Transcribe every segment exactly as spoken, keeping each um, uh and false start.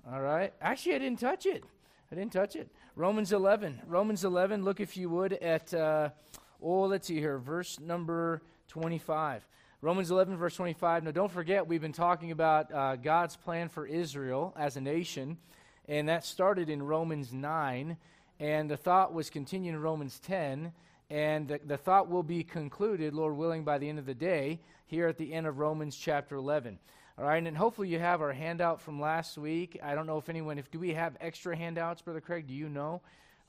All right. Actually, I didn't touch it. I didn't touch it. Romans eleven. Romans eleven, look if you would at, uh, oh, let's see here, verse number twenty-five. Romans eleven, verse twenty-five. Now, don't forget, we've been talking about uh, God's plan for Israel as a nation, and that started in Romans nine, and the thought was continued in Romans ten, and the, the thought will be concluded, Lord willing, by the end of the day, here at the end of Romans chapter eleven. All right, and hopefully you have our handout from last week. I don't know if anyone, if do we have extra handouts, Brother Craig? Do you know?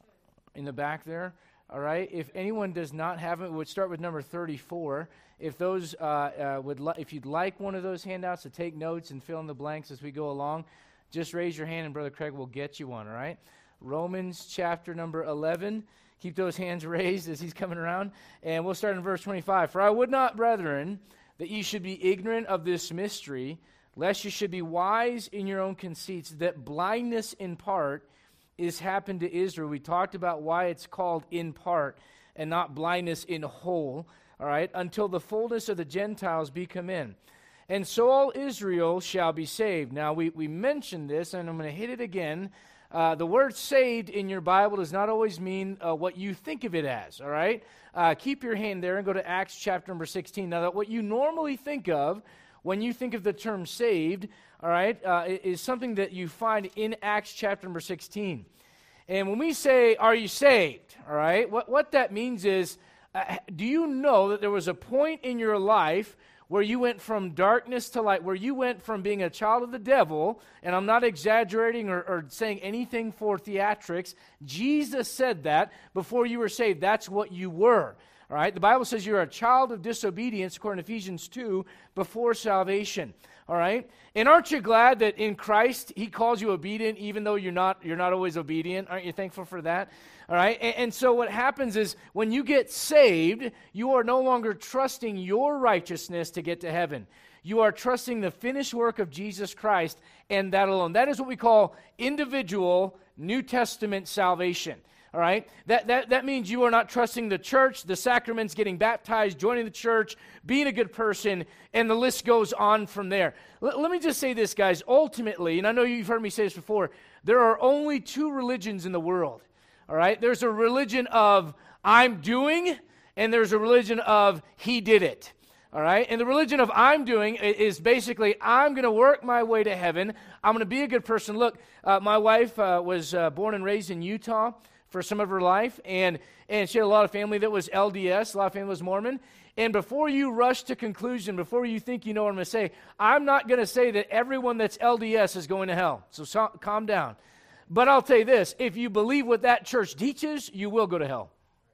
In the back there? All right, if anyone does not have it, we'll start with number thirty-four. If those uh, uh, would, li- if you'd like one of those handouts to take notes and fill in the blanks as we go along, just raise your hand and Brother Craig will get you one. All right, Romans chapter number eleven. Keep those hands raised as he's coming around, and we'll start in verse twenty-five. For I would not, brethren, that ye should be ignorant of this mystery, lest you should be wise in your own conceits, that blindness in part is happened to Israel. We talked about why it's called in part and not blindness in whole, all right, until the fullness of the Gentiles be come in. And so all Israel shall be saved. Now, we, we mentioned this, and I'm going to hit it again. Uh, the word saved in your Bible does not always mean uh, what you think of it as, all right? Uh, keep your hand there and go to Acts chapter number sixteen. Now, that what you normally think of when you think of the term saved, all right, uh, is something that you find in Acts chapter number sixteen. And when we say, are you saved, all right, what, what that means is, uh, do you know that there was a point in your life where you went from darkness to light, where you went from being a child of the devil, and I'm not exaggerating or, or saying anything for theatrics. Jesus said that before you were saved. That's what you were. All right? The Bible says you're a child of disobedience, according to Ephesians two, before salvation. All right? And aren't you glad that in Christ he calls you obedient, even though you're not you're not always obedient? Aren't you thankful for that? All right? And, and so what happens is when you get saved, you are no longer trusting your righteousness to get to heaven. You are trusting the finished work of Jesus Christ and that alone. That is what we call individual New Testament salvation. All right? That, that, that means you are not trusting the church, the sacraments, getting baptized, joining the church, being a good person, and the list goes on from there. L- let me just say this, guys. Ultimately, and I know you've heard me say this before, there are only two religions in the world. All right? There's a religion of I'm doing, and there's a religion of he did it. All right? And the religion of I'm doing is basically I'm going to work my way to heaven. I'm going to be a good person. Look, uh, my wife uh, was uh, born and raised in Utah for some of her life, and, and she had a lot of family that was L D S, a lot of family was Mormon. And before you rush to conclusion, before you think you know what I'm going to say, I'm not going to say that everyone that's L D S is going to hell. So, so calm down. But I'll tell you this, if you believe what that church teaches, you will go to hell.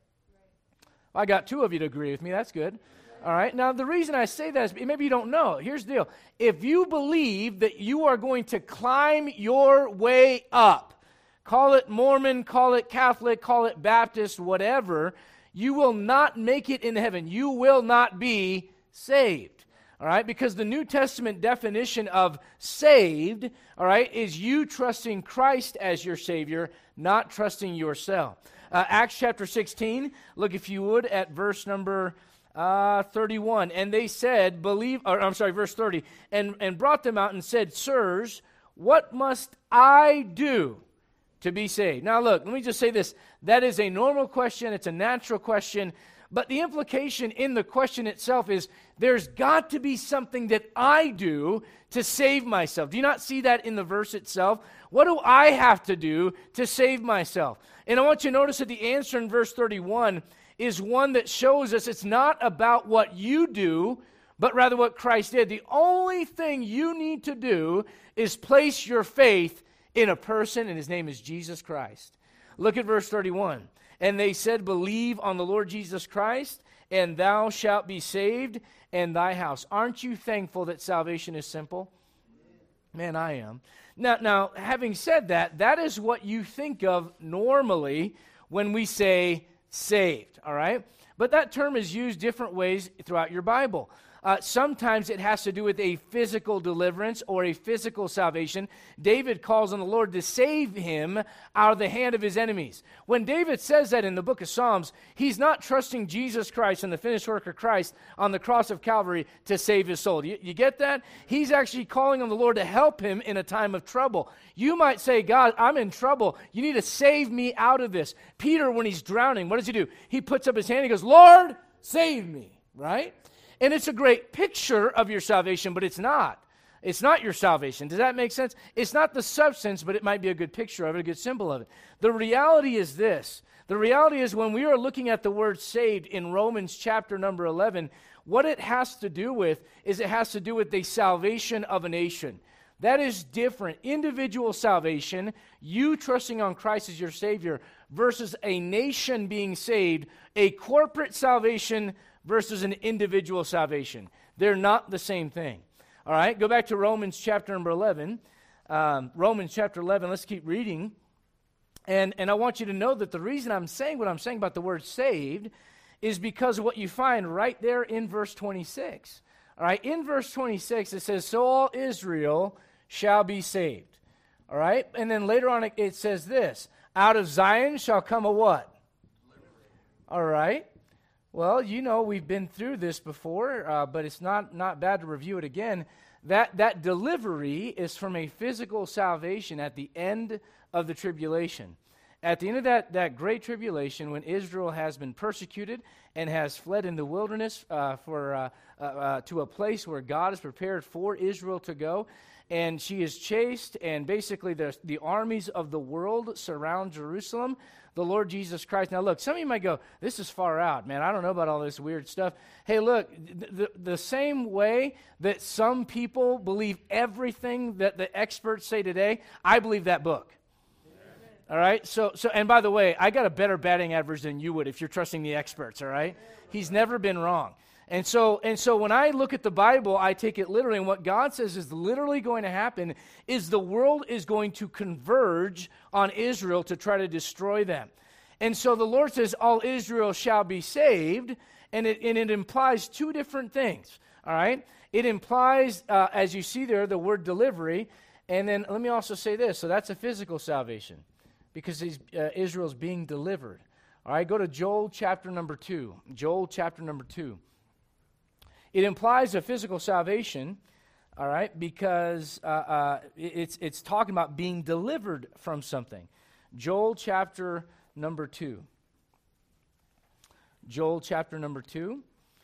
I got two of you to agree with me. That's good. All right. Now, the reason I say that is maybe you don't know. Here's the deal. If you believe that you are going to climb your way up, call it Mormon, call it Catholic, call it Baptist, whatever, you will not make it in heaven. You will not be saved. All right? Because the New Testament definition of saved, all right, is you trusting Christ as your Savior, not trusting yourself. Uh, Acts chapter sixteen, look if you would at verse number uh, thirty-one. And they said, believe, or I'm sorry, verse thirty, and, and brought them out and said, Sirs, what must I do to be saved? Now look, let me just say this. That is a normal question. It's a natural question. But the implication in the question itself is there's got to be something that I do to save myself. Do you not see that in the verse itself? What do I have to do to save myself? And I want you to notice that the answer in verse thirty-one is one that shows us it's not about what you do, but rather what Christ did. The only thing you need to do is place your faith in a person, and his name is Jesus Christ. Look at verse thirty-one. And they said, believe on the Lord Jesus Christ, and thou shalt be saved, and thy house. Aren't you thankful that salvation is simple? Man, I am. Now, now, having said that, that is what you think of normally when we say saved, all right? But that term is used different ways throughout your Bible. Uh, sometimes it has to do with a physical deliverance or a physical salvation. David calls on the Lord to save him out of the hand of his enemies. When David says that in the book of Psalms, he's not trusting Jesus Christ and the finished work of Christ on the cross of Calvary to save his soul. You, you get that? He's actually calling on the Lord to help him in a time of trouble. You might say, God, I'm in trouble. You need to save me out of this. Peter, when he's drowning, what does he do? He puts up his hand and he goes, Lord, save me, right? And it's a great picture of your salvation, but it's not. It's not your salvation. Does that make sense? It's not the substance, but it might be a good picture of it, a good symbol of it. The reality is this. The reality is when we are looking at the word saved in Romans chapter number eleven, what it has to do with is it has to do with the salvation of a nation. That is different. Individual salvation, you trusting on Christ as your Savior, versus a nation being saved, a corporate salvation versus an individual salvation. They're not the same thing. All right, go back to Romans chapter number eleven. Um, Romans chapter eleven, let's keep reading. And, and I want you to know that the reason I'm saying what I'm saying about the word saved is because of what you find right there in verse twenty-six. All right, in verse twenty-six, it says, so all Israel shall be saved. All right, and then later on it, it says this, out of Zion shall come a what? All right. Well, you know, we've been through this before, uh, but it's not, not bad to review it again. That, that delivery is from a physical salvation at the end of the tribulation. At the end of that, that great tribulation, when Israel has been persecuted and has fled in the wilderness uh, for uh, uh, uh, to a place where God has prepared for Israel to go, and she is chased, and basically the, the armies of the world surround Jerusalem, the Lord Jesus Christ. Now look, some of you might go, this is far out, man. I don't know about all this weird stuff. Hey, look, the, the same way that some people believe everything that the experts say today, I believe that book. All right, so, so and by the way, I got a better batting average than you would if you're trusting the experts, all right? He's never been wrong. And so, and so when I look at the Bible, I take it literally, and what God says is literally going to happen is the world is going to converge on Israel to try to destroy them. And so the Lord says, all Israel shall be saved, and it, and it implies two different things, all right? It implies, uh, as you see there, the word delivery, and then let me also say this, so that's a physical salvation, because he's, uh, Israel's being delivered. All right, go to Joel chapter number two. Joel chapter number two. It implies a physical salvation, all right, because uh, uh, it's it's talking about being delivered from something. Joel chapter number two. Joel chapter number two.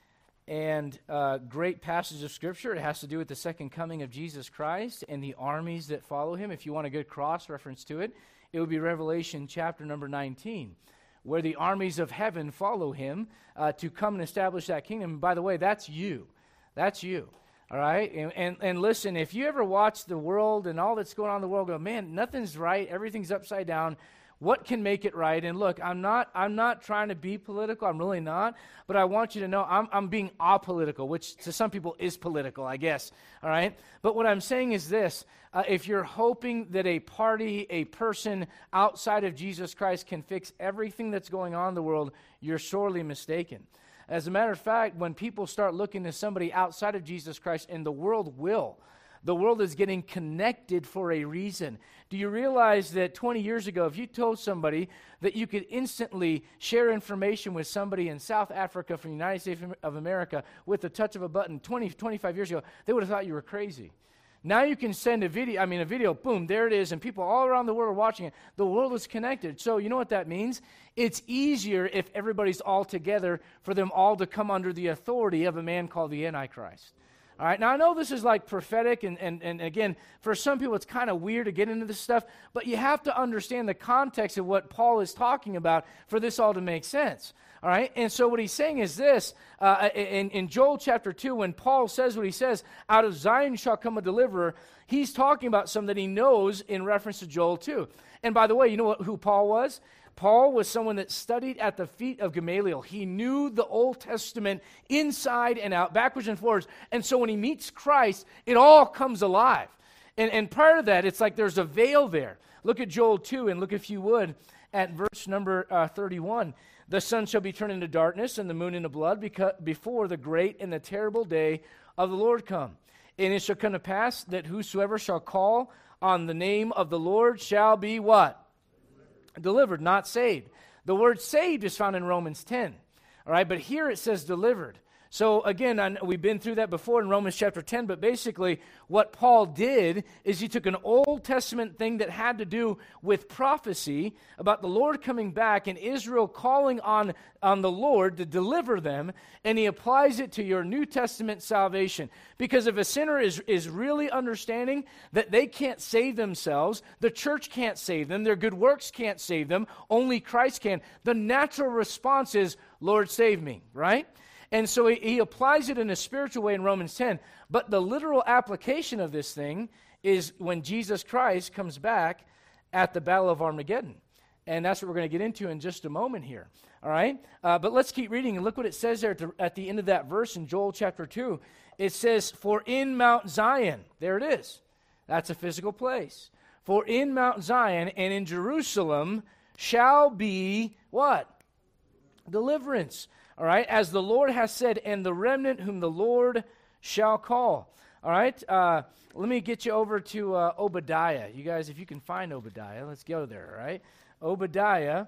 And uh, great passage of Scripture. It has to do with the second coming of Jesus Christ and the armies that follow him. If you want a good cross-reference to it, it would be Revelation chapter number nineteen, where the armies of heaven follow him uh, to come and establish that kingdom. And by the way, that's you. That's you. All right? And, and, and listen, if you ever watch the world and all that's going on in the world, go, man, nothing's right. Everything's upside down. What can make it right? And look, I'm not I'm not trying to be political. I'm really not. But I want you to know I'm I'm being apolitical, which to some people is political, I guess. All right? But what I'm saying is this. Uh, if you're hoping that a party, a person outside of Jesus Christ can fix everything that's going on in the world, you're sorely mistaken. As a matter of fact, when people start looking to somebody outside of Jesus Christ, and the world will, the world is getting connected for a reason. Do you realize that twenty years ago, if you told somebody that you could instantly share information with somebody in South Africa from the United States of America with the touch of a button twenty, twenty-five years ago, they would have thought you were crazy. Now you can send a video, I mean a video, boom, there it is, and people all around the world are watching it. The world is connected. So you know what that means? It's easier if everybody's all together for them all to come under the authority of a man called the Antichrist. All right, now I know this is like prophetic, and, and, and again, for some people it's kind of weird to get into this stuff, but you have to understand the context of what Paul is talking about for this all to make sense. All right, and so what he's saying is this, uh, in, in Joel chapter two, when Paul says what he says, out of Zion shall come a deliverer, he's talking about something that he knows in reference to Joel two. And by the way, you know what, who Paul was? Paul was someone that studied at the feet of Gamaliel. He knew the Old Testament inside and out, backwards and forwards. And so when he meets Christ, it all comes alive. And, and prior to that, it's like there's a veil there. Look at Joel two, and look, if you would, at verse number uh, thirty-one. The sun shall be turned into darkness and the moon into blood because, before the great and the terrible day of the Lord come. And it shall come to pass that whosoever shall call on the name of the Lord shall be what? Delivered, delivered not saved. The word saved is found in Romans ten. All right, but here it says delivered. So again, I, we've been through that before in Romans chapter ten, but basically what Paul did is he took an Old Testament thing that had to do with prophecy about the Lord coming back and Israel calling on, on the Lord to deliver them, and he applies it to your New Testament salvation. Because if a sinner is, is really understanding that they can't save themselves, the church can't save them, their good works can't save them, only Christ can, the natural response is, Lord, save me, right? And so he, he applies it in a spiritual way in Romans ten. But the literal application of this thing is when Jesus Christ comes back at the Battle of Armageddon. And that's what we're going to get into in just a moment here. All right? Uh, but let's keep reading. And look what it says there at the, at the end of that verse in Joel chapter two. It says, for in Mount Zion, there it is. That's a physical place. For in Mount Zion and in Jerusalem shall be what? Deliverance. All right, as the Lord has said, and the remnant whom the Lord shall call. All right, uh, let me get you over to uh, Obadiah. You guys, if you can find Obadiah, let's go there, all right? Obadiah,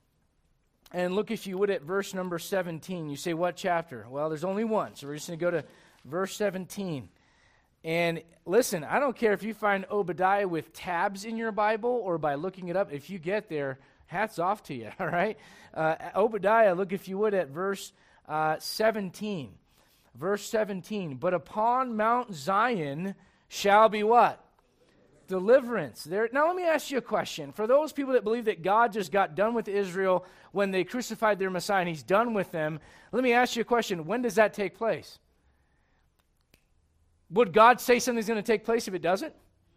and look if you would at verse number seventeen. You say, what chapter? Well, there's only one, so we're just going to go to verse seventeen. And listen, I don't care if you find Obadiah with tabs in your Bible or by looking it up. If you get there, hats off to you, all right? Uh, Obadiah, look if you would at verse uh, seventeen. Verse seventeen, but upon Mount Zion shall be what? Deliverance. There. Now let me ask you a question. For those people that believe that God just got done with Israel when they crucified their Messiah and he's done with them, let me ask you a question. When does that take place? Would God say something's going to take place if it doesn't?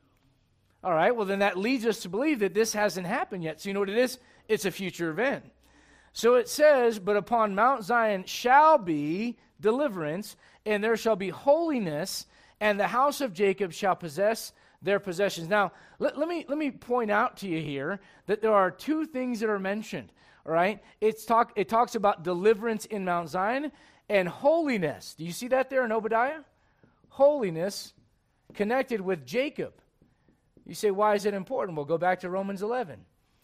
All right, well then that leads us to believe that this hasn't happened yet. So you know what it is? It's a future event. So it says, but upon Mount Zion shall be deliverance, and there shall be holiness, and the house of Jacob shall possess their possessions. Now, let, let me let me point out to you here that there are two things that are mentioned. All right, it's talk it talks about deliverance in Mount Zion and holiness. Do you see that there in Obadiah? Holiness connected with Jacob. You say, why is it important? We'll go back to Romans eleven.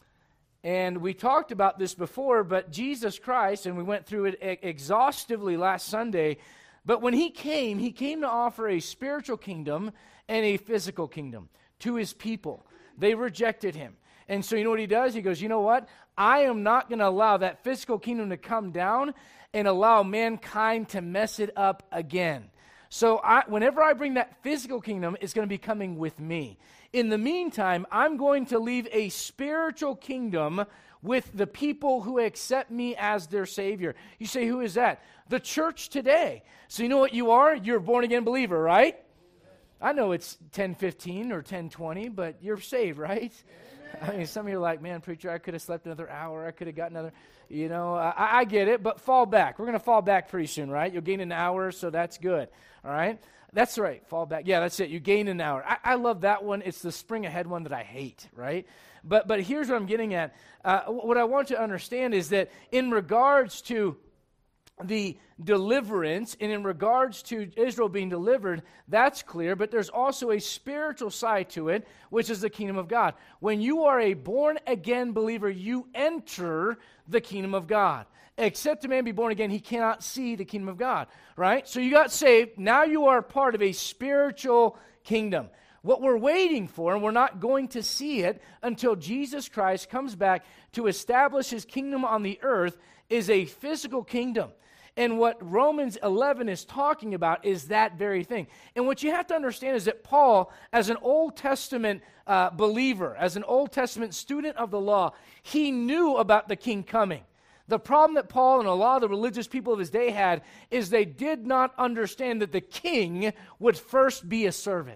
And we talked about this before, but Jesus Christ, and we went through it e- exhaustively last Sunday, but when he came, he came to offer a spiritual kingdom and a physical kingdom to his people. They rejected him. And so you know what he does? He goes, you know what? I am not going to allow that physical kingdom to come down and allow mankind to mess it up again. So I, whenever I bring that physical kingdom, it's going to be coming with me. In the meantime, I'm going to leave a spiritual kingdom with the people who accept me as their Savior. You say, who is that? The church today. So you know what you are? You're a born-again believer, right? I know it's ten fifteen or ten twenty, but you're saved, right? I mean, some of you are like, man, preacher, I could have slept another hour. I could have got another, you know, I, I get it, but fall back. We're going to fall back pretty soon, right? You'll gain an hour, so that's good, all right? That's right, fall back. Yeah, that's it. You gain an hour. I, I love that one. It's the spring ahead one that I hate, right? But but here's what I'm getting at. Uh, what I want you to understand is that in regards to the deliverance and in regards to Israel being delivered, that's clear, but there's also a spiritual side to it, which is the kingdom of God. When you are a born-again believer, you enter the kingdom of God. Except a man be born again, he cannot see the kingdom of God, right? So you got saved. Now you are part of a spiritual kingdom. What we're waiting for, and we're not going to see it until Jesus Christ comes back to establish his kingdom on the earth, is a physical kingdom. And what Romans eleven is talking about is that very thing. And what you have to understand is that Paul, as an Old Testament uh, believer, as an Old Testament student of the law, he knew about the king coming. The problem that Paul and a lot of the religious people of his day had is they did not understand that the king would first be a servant.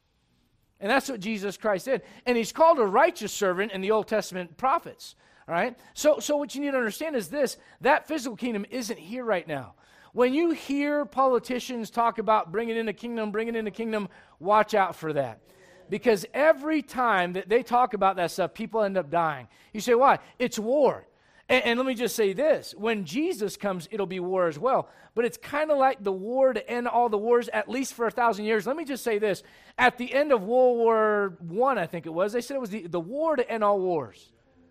And that's what Jesus Christ did. And he's called a righteous servant in the Old Testament prophets. All right? So, so what you need to understand is this, that physical kingdom isn't here right now. When you hear politicians talk about bringing in the kingdom, bringing in the kingdom, watch out for that. Because every time that they talk about that stuff, people end up dying. You say, why? It's war. And, and let me just say this. When Jesus comes, it'll be war as well. But it's kind of like the war to end all the wars, at least for a thousand years. Let me just say this. At the end of World War One, I think it was, they said it was the, the war to end all wars.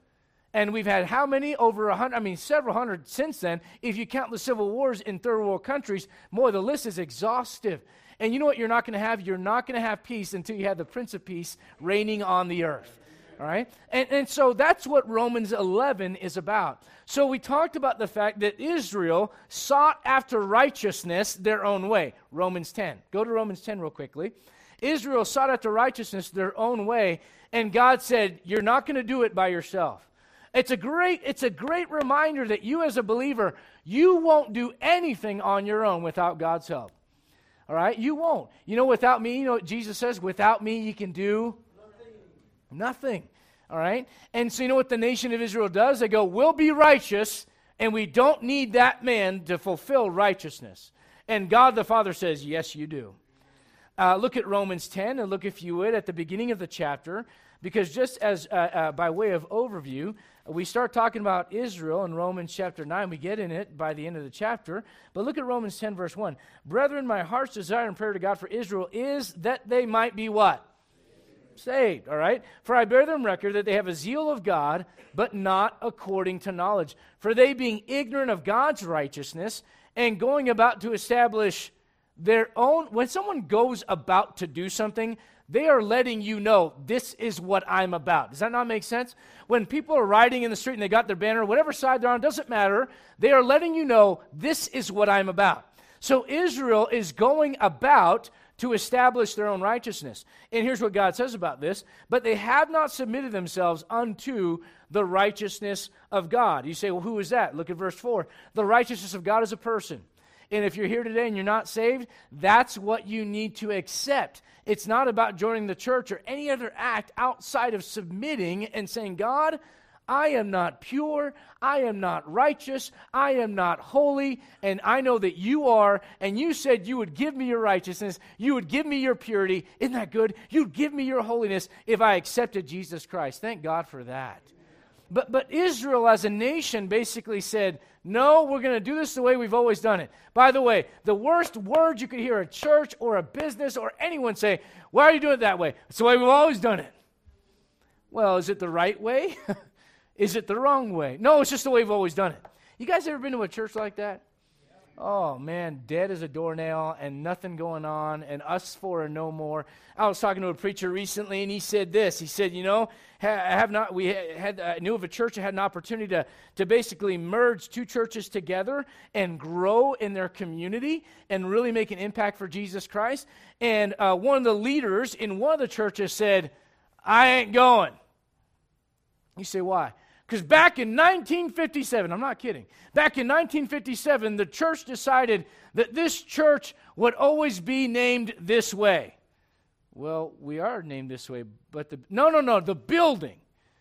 And we've had how many? Over a hundred, I mean, several hundred since then. If you count the civil wars in third world countries, more, the list is exhaustive. And you know what you're not going to have? You're not going to have peace until you have the Prince of Peace reigning on the earth. All right? And, and so that's what Romans eleven is about. So we talked about the fact that Israel sought after righteousness their own way. Romans ten. Go to Romans ten real quickly. Israel sought after righteousness their own way, and God said, you're not going to do it by yourself. It's a great, it's a great reminder that you as a believer, you won't do anything on your own without God's help. All right? You won't. You know, without me, you know what Jesus says? Without me, you can do nothing. Nothing. All right? And so you know what the nation of Israel does? They go, we'll be righteous, and we don't need that man to fulfill righteousness. And God the Father says, yes, you do. Uh, look at Romans ten, and look, if you would, at the beginning of the chapter, because just as uh, uh, by way of overview, we start talking about Israel in Romans chapter nine. We get in it by the end of the chapter. But look at Romans ten, verse one. Brethren, my heart's desire and prayer to God for Israel is that they might be what? Saved, all right? For I bear them record that they have a zeal of God, but not according to knowledge. For they, being ignorant of God's righteousness and going about to establish their own, when someone goes about to do something, they are letting you know, this is what I'm about. Does that not make sense? When people are riding in the street and they got their banner, whatever side they're on, doesn't matter. They are letting you know, this is what I'm about. So Israel is going about to establish their own righteousness. And here's what God says about this. But they have not submitted themselves unto the righteousness of God. You say, well, who is that? Look at verse four. The righteousness of God is a person. And if you're here today and you're not saved, that's what you need to accept. It's not about joining the church or any other act outside of submitting and saying, God, I am not pure, I am not righteous, I am not holy, and I know that you are, and you said you would give me your righteousness, you would give me your purity. Isn't that good? You'd give me your holiness if I accepted Jesus Christ. Thank God for that. But, but Israel as a nation basically said, no, we're going to do this the way we've always done it. By the way, the worst word you could hear a church or a business or anyone say, why are you doing it that way? It's the way we've always done it. Well, is it the right way? Is it the wrong way? No, it's just the way we've always done it. You guys ever been to a church like that? Oh, man, dead as a doornail and nothing going on and us four and no more. I was talking to a preacher recently, and he said this. He said, you know, I have not, we had, I knew of a church that had an opportunity to, to basically merge two churches together and grow in their community and really make an impact for Jesus Christ. And uh, one of the leaders in one of the churches said, I ain't going. You say, why? Because back in nineteen fifty-seven, I'm not kidding, back in nineteen fifty-seven, the church decided that this church would always be named this way. Well, we are named this way, but the, no, no, no, the building.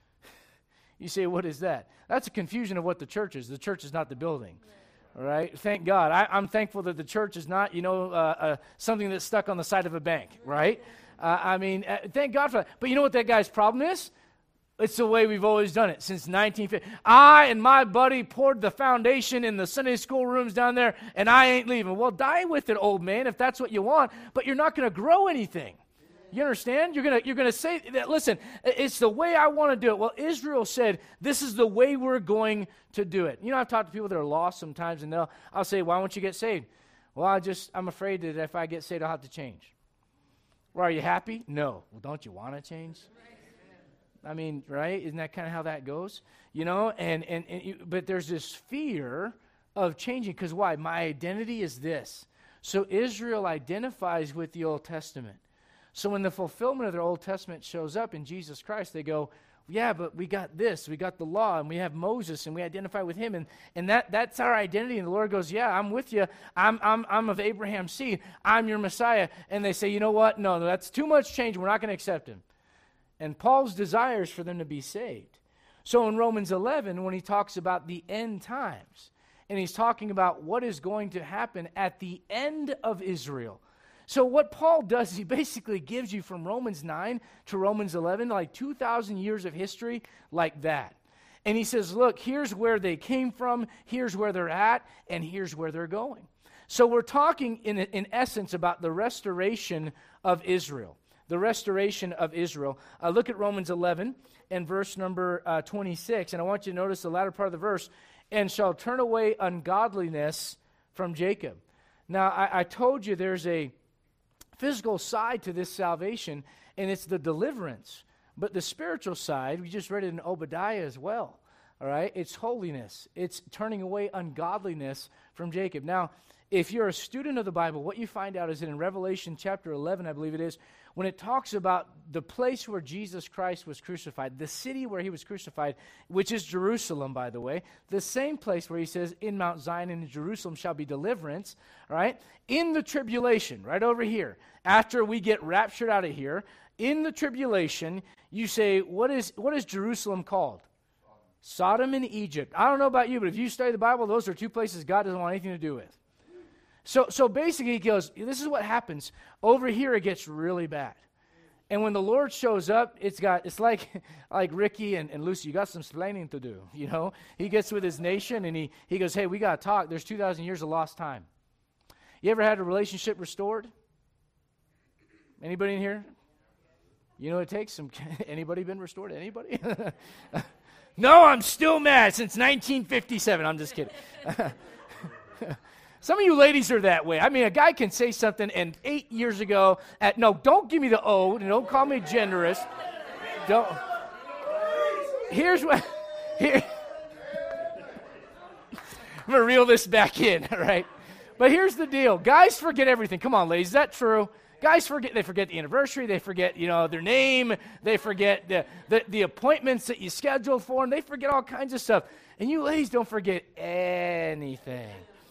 You say, what is that? That's a confusion of what the church is. The church is not the building. All right? Thank God. I, I'm thankful that the church is not, you know, uh, uh, something that's stuck on the side of a bank, right? Uh, I mean, uh, thank God for that. But you know what that guy's problem is? It's the way we've always done it since nineteen fifty. I and my buddy poured the foundation in the Sunday school rooms down there, and I ain't leaving. Well, die with it, old man, if that's what you want, but you're not going to grow anything. You understand? You're going to you're going to say that, listen, it's the way I want to do it. Well, Israel said, this is the way we're going to do it. You know, I've talked to people that are lost sometimes, and they'll I'll say, why won't you get saved? Well, I just, I'm afraid that if I get saved, I'll have to change. Well, are you happy? No. Well, don't you want to change? I mean, right? Isn't that kind of how that goes? You know, and, and, and you, but there's this fear of changing, because why? My identity is this. So Israel identifies with the Old Testament. So when the fulfillment of their Old Testament shows up in Jesus Christ, they go, yeah, but we got this, we got the law, and we have Moses, and we identify with him, and, and that, that's our identity. And the Lord goes, yeah, I'm with you. I'm, I'm, I'm of Abraham's seed. I'm your Messiah. And they say, you know what? No, that's too much change. We're not going to accept him. And Paul's desire is for them to be saved. So in Romans eleven, when he talks about the end times, and he's talking about what is going to happen at the end of Israel. So what Paul does is he basically gives you from Romans nine to Romans eleven, like two thousand years of history like that. And he says, look, here's where they came from, here's where they're at, and here's where they're going. So we're talking in, in essence about the restoration of Israel. The restoration of Israel. Uh, look at Romans eleven and verse number uh, twenty-six. And I want you to notice the latter part of the verse. And shall turn away ungodliness from Jacob. Now, I, I told you there's a physical side to this salvation, and it's the deliverance. But the spiritual side, we just read it in Obadiah as well. All right? It's holiness. It's turning away ungodliness from Jacob. Now, if you're a student of the Bible, what you find out is that in Revelation chapter eleven, I believe it is, when it talks about the place where Jesus Christ was crucified, the city where he was crucified, which is Jerusalem, by the way, the same place where he says, in Mount Zion and in Jerusalem shall be deliverance, all right? In the tribulation, right over here, after we get raptured out of here, in the tribulation, you say, what is what is Jerusalem called? Sodom and Egypt. I don't know about you, but if you study the Bible, those are two places God doesn't want anything to do with. So so basically he goes, this is what happens. Over here it gets really bad. And when the Lord shows up, it's got it's like like Ricky and, and Lucy, you got some explaining to do, you know? He gets with his nation and he, he goes, hey, we got to talk. There's two thousand years of lost time. You ever had a relationship restored? Anybody in here? You know what it takes? Some, anybody been restored? Anybody? No, I'm still mad since nineteen fifty-seven. I'm just kidding. Some of you ladies are that way. I mean, a guy can say something, and eight years ago, at no, don't give me the O, and don't call me generous. Don't. Here's what. Here. I'm going to reel this back in, all right? But here's the deal. Guys forget everything. Come on, ladies. Is that true? Guys forget, they forget the anniversary, they forget, you know, their name, they forget the, the, the appointments that you scheduled for them, they forget all kinds of stuff. And you ladies don't forget anything.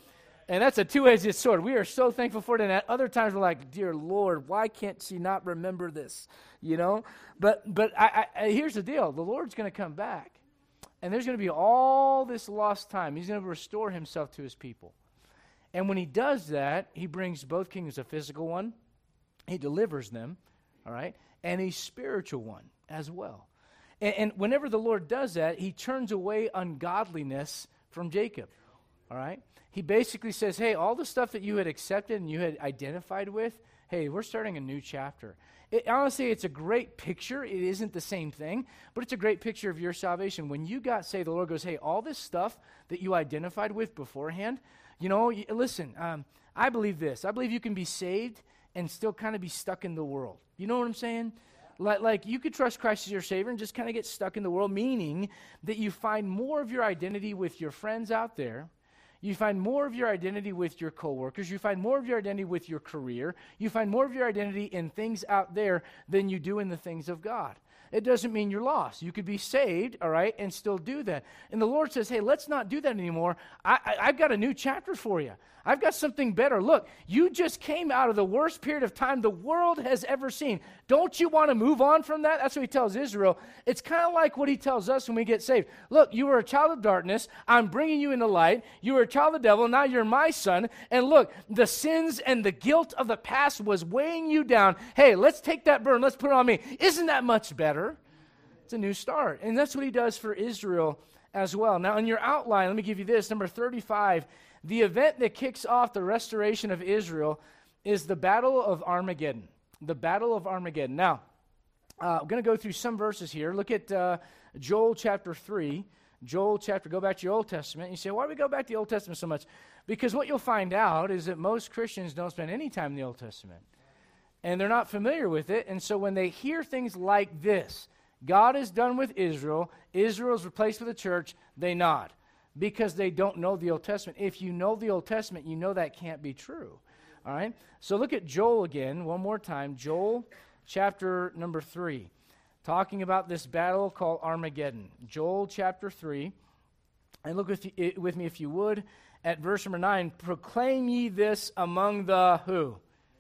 And that's a two-edged sword. We are so thankful for it. And at other times we're like, dear Lord, why can't she not remember this? You know? But but I, I, here's the deal. The Lord's going to come back. And there's going to be all this lost time. He's going to restore himself to his people. And when he does that, he brings both kingdoms, a physical one. He delivers them, all right? And a spiritual one as well. And, and whenever the Lord does that, he turns away ungodliness from Jacob, all right? He basically says, hey, all the stuff that you had accepted and you had identified with, hey, we're starting a new chapter. It, honestly, it's a great picture. It isn't the same thing, but it's a great picture of your salvation. When you got saved, the Lord goes, hey, all this stuff that you identified with beforehand, you know, y- listen, um, I believe this. I believe you can be saved and still kind of be stuck in the world. You know what I'm saying? Like, like you could trust Christ as your Savior and just kind of get stuck in the world, meaning that you find more of your identity with your friends out there. You find more of your identity with your coworkers. You find more of your identity with your career. You find more of your identity in things out there than you do in the things of God. It doesn't mean you're lost. You could be saved, all right, and still do that. And the Lord says, hey, let's not do that anymore. I, I, I've got a new chapter for you. I've got something better. Look, you just came out of the worst period of time the world has ever seen. Don't you want to move on from that? That's what he tells Israel. It's kind of like what he tells us when we get saved. Look, you were a child of darkness. I'm bringing you into light. You were a child of the devil. Now you're my son. And look, the sins and the guilt of the past was weighing you down. Hey, let's take that burden. Let's put it on me. Isn't that much better? It's a new start. And that's what he does for Israel as well. Now, in your outline, let me give you this. Number thirty-five, the event that kicks off the restoration of Israel is the Battle of Armageddon. The Battle of Armageddon. Now, uh, I'm going to go through some verses here. Look at uh, Joel chapter three. Joel chapter, go back to your Old Testament. You say, why do we go back to the Old Testament so much? Because what you'll find out is that most Christians don't spend any time in the Old Testament. And they're not familiar with it. And so when they hear things like this, God is done with Israel, Israel is replaced with the church, they nod. Because they don't know the Old Testament. If you know the Old Testament, you know that can't be true. All right? So look at Joel again, one more time. Joel chapter number three. Talking about this battle called Armageddon. Joel chapter three. And look with, with me, if you would, at verse number nine. Proclaim ye this among the who?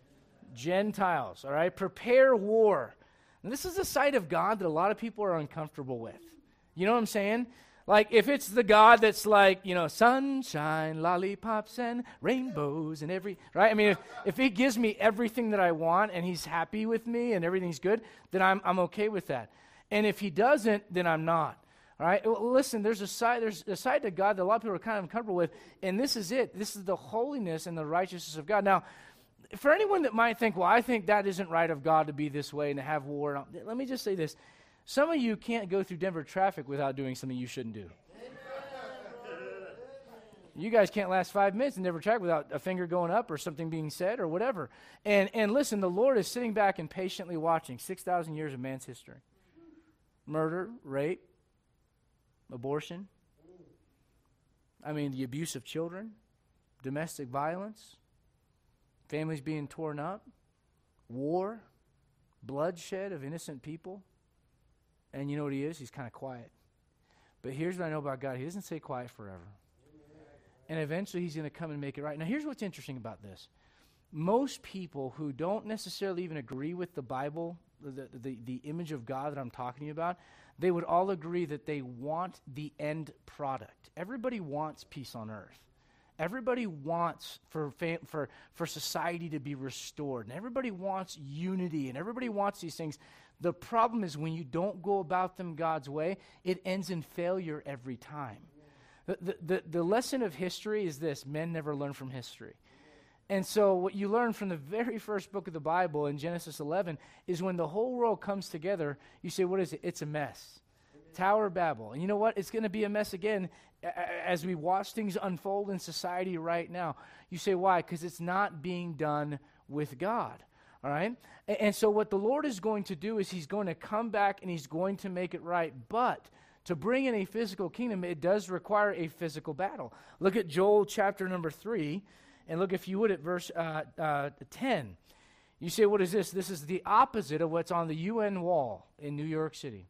Gentiles. All right? Prepare war. And this is a side of God that a lot of people are uncomfortable with. You know what I'm saying? Like, if it's the God that's like, you know, sunshine, lollipops, and rainbows, and every, right? I mean, if, if he gives me everything that I want, and he's happy with me, and everything's good, then I'm I'm okay with that. And if he doesn't, then I'm not. All right, well, listen, there's a side there's a side to God that a lot of people are kind of uncomfortable with, and this is it. This is the holiness and the righteousness of God. Now, for anyone that might think, well, I think that isn't right of God to be this way and to have war, and all, let me just say this. Some of you can't go through Denver traffic without doing something you shouldn't do. You guys can't last five minutes in Denver traffic without a finger going up or something being said or whatever. And and listen, the Lord is sitting back and patiently watching six thousand years of man's history. Murder, rape, abortion, I mean, the abuse of children, domestic violence, families being torn up, war, bloodshed of innocent people. And you know what he is? He's kind of quiet. But here's what I know about God. He doesn't stay quiet forever. And eventually he's going to come and make it right. Now, here's what's interesting about this. Most people who don't necessarily even agree with the Bible, the, the, the image of God that I'm talking to you about, they would all agree that they want the end product. Everybody wants peace on earth. Everybody wants for fam- for for society to be restored. And everybody wants unity. And everybody wants these things. The problem is when you don't go about them God's way, it ends in failure every time. The, the, the, the lesson of history is this: men never learn from history. And so what you learn from the very first book of the Bible in Genesis eleven is when the whole world comes together, you say, what is it? It's a mess. Amen. Tower of Babel. And you know what? It's going to be a mess again a- as we watch things unfold in society right now. You say, why? Because it's not being done with God. All right? And, and so what the Lord is going to do is he's going to come back and he's going to make it right. But to bring in a physical kingdom, it does require a physical battle. Look at Joel chapter number three. And look, if you would, at verse uh, uh, ten. You say, what is this? This is the opposite of what's on the U N wall in New York City.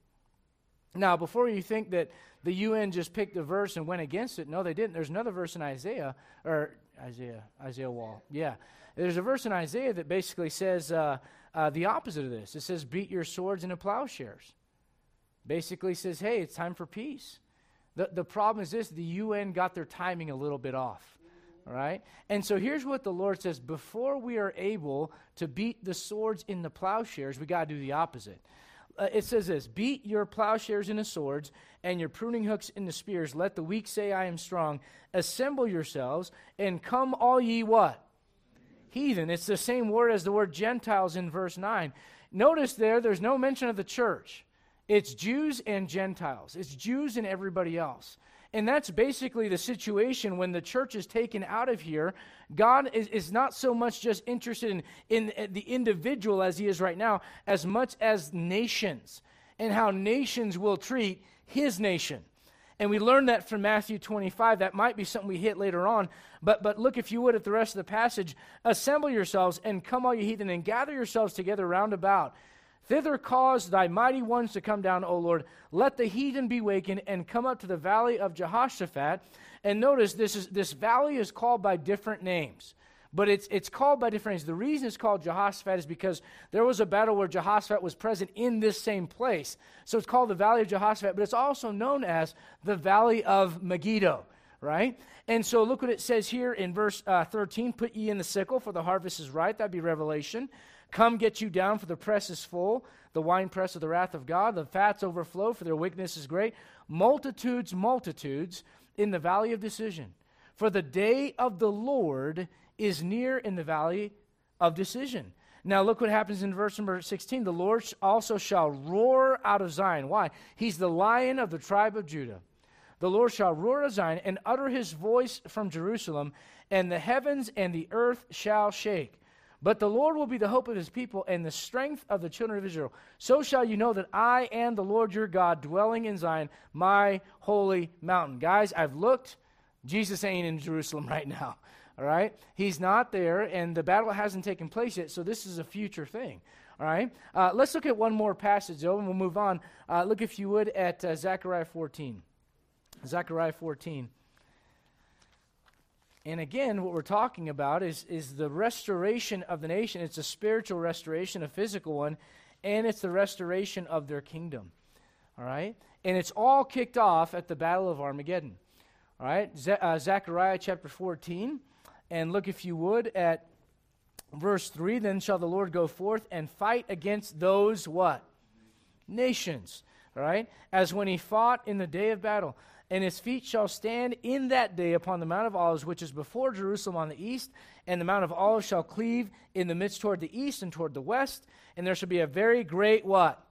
Now, before you think that the U N just picked a verse and went against it, no, they didn't. There's another verse in Isaiah, or Isaiah, Isaiah wall. Yeah. There's a verse in Isaiah that basically says uh, uh, the opposite of this. It says, beat your swords into plowshares. Basically says, hey, it's time for peace. The, the problem is this: the U N got their timing a little bit off. All right? And so here's what the Lord says. Before we are able to beat the swords in the plowshares, we got to do the opposite. Uh, it says this: beat your plowshares into swords and your pruning hooks into spears. Let the weak say, I am strong. Assemble yourselves and come all ye what? Heathen. It's the same word as the word Gentiles in verse nine. Notice there, there's no mention of the church. It's Jews and Gentiles. It's Jews and everybody else. And that's basically the situation when the church is taken out of here. God is, is not so much just interested in, in the individual as he is right now, as much as nations and how nations will treat his nation. And we learned that from Matthew twenty-five. That might be something we hit later on. But but look, if you would, at the rest of the passage. Assemble yourselves and come all you heathen, and gather yourselves together round about. Thither cause thy mighty ones to come down, O Lord. Let the heathen be wakened and come up to the valley of Jehoshaphat. And notice this is this valley is called by different names. But it's it's called by different names. The reason it's called Jehoshaphat is because there was a battle where Jehoshaphat was present in this same place. So it's called the Valley of Jehoshaphat, but it's also known as the Valley of Megiddo, right? And so look what it says here in verse uh, thirteen. Put ye in the sickle, for the harvest is ripe. That'd be Revelation. Come get you down, for the press is full, the winepress of the wrath of God. The fats overflow, for their wickedness is great. Multitudes, multitudes in the valley of decision. For the day of the Lord is near in the valley of decision. Now look what happens in verse number sixteen. The Lord also shall roar out of Zion. Why? He's the Lion of the tribe of Judah. The Lord shall roar out of Zion and utter his voice from Jerusalem, and the heavens and the earth shall shake. But the Lord will be the hope of his people and the strength of the children of Israel. So shall you know that I am the Lord your God, dwelling in Zion, my holy mountain. Guys, I've looked. Jesus ain't in Jerusalem right now. All right? He's not there, and the battle hasn't taken place yet, so this is a future thing. All right? Uh, let's look at one more passage, though, and we'll move on. Uh, look, if you would, at uh, Zechariah fourteen. Zechariah fourteen. And again, what we're talking about is, is the restoration of the nation. It's a spiritual restoration, a physical one, and it's the restoration of their kingdom. All right? And it's all kicked off at the Battle of Armageddon. All right? Ze- uh, Zechariah chapter fourteen. And look, if you would, at verse three. Then shall the Lord go forth and fight against those what? Nations. all right, as when he fought in the day of battle. And his feet shall stand in that day upon the Mount of Olives, which is before Jerusalem on the east, and the Mount of Olives shall cleave in the midst toward the east and toward the west, and there shall be a very great what?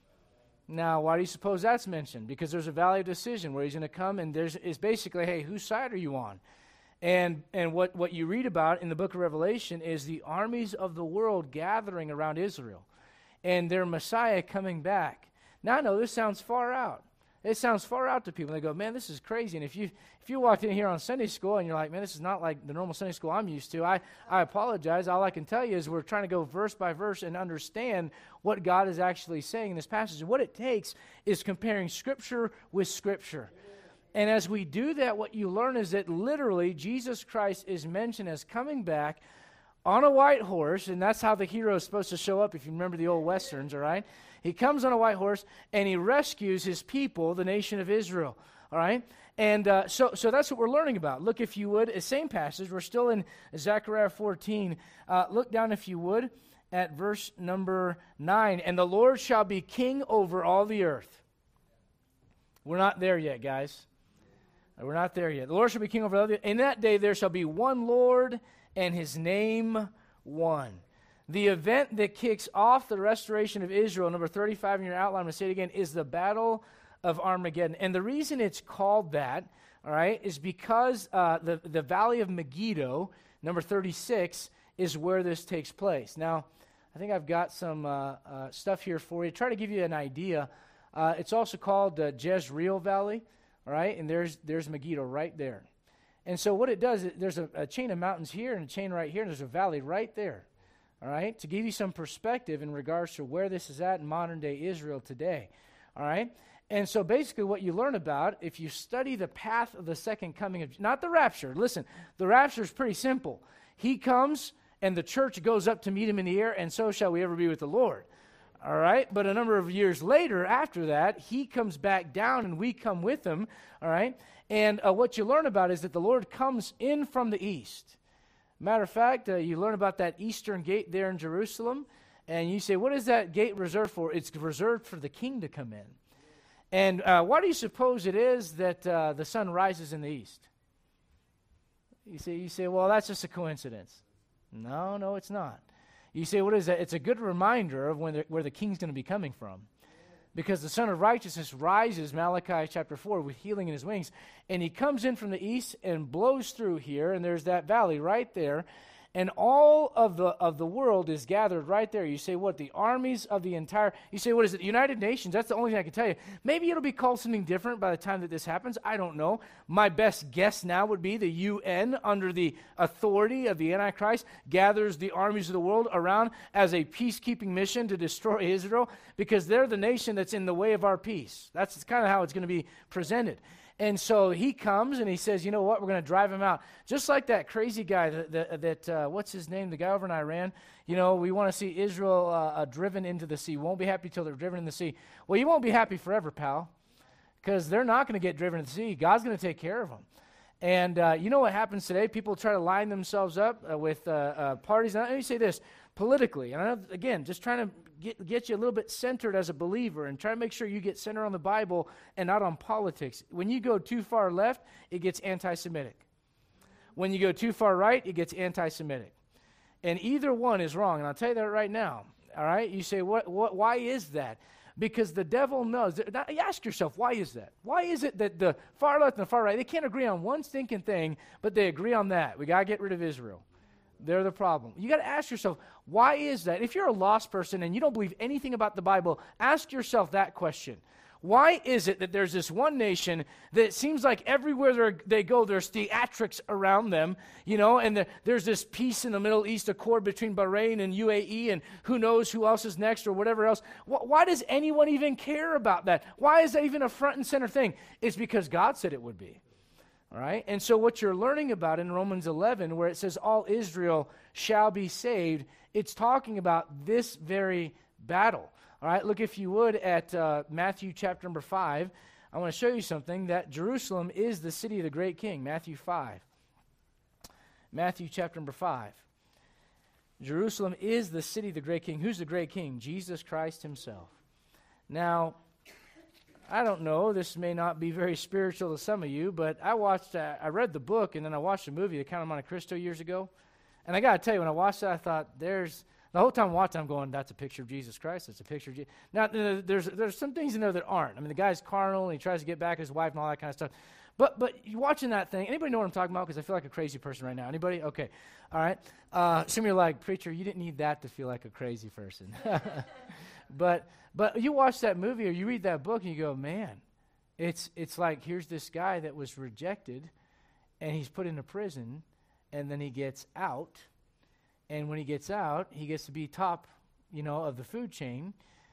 Now, why do you suppose that's mentioned? Because there's a valley of decision where he's going to come, and there's is basically, hey, whose side are you on? And and what, what you read about in the book of Revelation is the armies of the world gathering around Israel, and their Messiah coming back. Now, I know this sounds far out. It sounds far out to people. They go, man, this is crazy. And if you if you walked in here on Sunday school and you're like, man, this is not like the normal Sunday school I'm used to, I, I apologize. All I can tell you is we're trying to go verse by verse and understand what God is actually saying in this passage. And what it takes is comparing Scripture with Scripture. And as we do that, what you learn is that literally Jesus Christ is mentioned as coming back on a white horse, and that's how the hero is supposed to show up, if you remember the old Westerns, all right? He comes on a white horse, and he rescues his people, the nation of Israel, all right? And uh, so so that's what we're learning about. Look, if you would, the same passage. We're still in Zechariah fourteen. Uh, look down, if you would, at verse number nine. And the Lord shall be king over all the earth. We're not there yet, guys. We're not there yet. The Lord shall be king over all the earth. In that day there shall be one Lord, and his name one. The event that kicks off the restoration of Israel, number thirty-five in your outline, I'm going to say it again, is the Battle of Armageddon. And the reason it's called that, all right, is because uh, the, the Valley of Megiddo, number thirty-six, is where this takes place. Now, I think I've got some uh, uh, stuff here for you. Try to give you an idea. Uh, it's also called the Jezreel Valley, all right, and there's there's Megiddo right there. And so what it does, it, there's a, a chain of mountains here and a chain right here, and there's a valley right there, all right, to give you some perspective in regards to where this is at in modern-day Israel today, all right? And so basically what you learn about, if you study the path of the second coming of, not the rapture, listen, the rapture is pretty simple. He comes, and the church goes up to meet him in the air, and so shall we ever be with the Lord, all right? But a number of years later, after that, he comes back down, and we come with him, all right? And uh, what you learn about is that the Lord comes in from the east. Matter of fact, uh, you learn about that eastern gate there in Jerusalem, and you say, what is that gate reserved for? It's reserved for the king to come in. And uh, why do you suppose it is that uh, the sun rises in the east? You say, you say, well, that's just a coincidence. No, no, it's not. You say, what is that? It's a good reminder of when the, where the king's going to be coming from. Because the Son of Righteousness rises, Malachi chapter four, with healing in his wings. And he comes in from the east and blows through here, and there's that valley right there. And all of the of the world is gathered right there. You say, what, the armies of the entire, you say, what is it, the United Nations? That's the only thing I can tell you. Maybe it'll be called something different by the time that this happens. I don't know. My best guess now would be the U N, under the authority of the Antichrist, gathers the armies of the world around as a peacekeeping mission to destroy Israel, because they're the nation that's in the way of our peace. That's kind of how it's going to be presented. And so he comes and he says, you know what, we're going to drive him out. Just like that crazy guy, that, that, that uh, what's his name, the guy over in Iran. You know, we want to see Israel uh, uh, driven into the sea. Won't be happy till they're driven in the sea. Well, you won't be happy forever, pal, because they're not going to get driven into the sea. God's going to take care of them. And uh, you know what happens today? People try to line themselves up uh, with uh, uh, parties. And let me say this, politically, and I know, again, just trying to get, get you a little bit centered as a believer and try to make sure you get centered on the Bible and not on politics. When you go too far left, it gets anti-Semitic. When you go too far right, it gets anti-Semitic. And either one is wrong, and I'll tell you that right now. All right? You say, what? What? Why is that? Because the devil knows. Now, you ask yourself, why is that? Why is it that the far left and the far right, they can't agree on one stinking thing, but they agree on that? We got to get rid of Israel. They're the problem. You got to ask yourself, why is that? If you're a lost person and you don't believe anything about the Bible, ask yourself that question. Why is it that there's this one nation that it seems like everywhere they go, there's theatrics around them, you know, and the, there's this peace in the Middle East accord between Bahrain and U A E, and who knows who else is next or whatever else. Wh- why does anyone even care about that? Why is that even a front and center thing? It's because God said it would be. All right? And so what you're learning about in Romans eleven, where it says all Israel shall be saved, it's talking about this very battle. All right, look, if you would, at uh, Matthew chapter number five. I want to show you something, that Jerusalem is the city of the great king, Matthew five. Matthew chapter number five. Jerusalem is the city of the great king. Who's the great king? Jesus Christ himself. Now, I don't know, this may not be very spiritual to some of you, but I watched, uh, I read the book, and then I watched the movie, The Count of Monte Cristo, years ago. And I got to tell you, when I watched that, I thought, there's, the whole time watching, I'm going, that's a picture of Jesus Christ. That's a picture of Jesus. Now, there's there's some things in there that aren't. I mean, the guy's carnal, and he tries to get back at his wife and all that kind of stuff. But but you watching that thing, anybody know what I'm talking about? Because I feel like a crazy person right now. Anybody? Okay. All right. Uh, some of you are like, preacher, you didn't need that to feel like a crazy person. but but you watch that movie or you read that book and you go, man, it's it's like here's this guy that was rejected, and he's put into prison, and then he gets out. And when he gets out, he gets to be top, you know, of the food chain,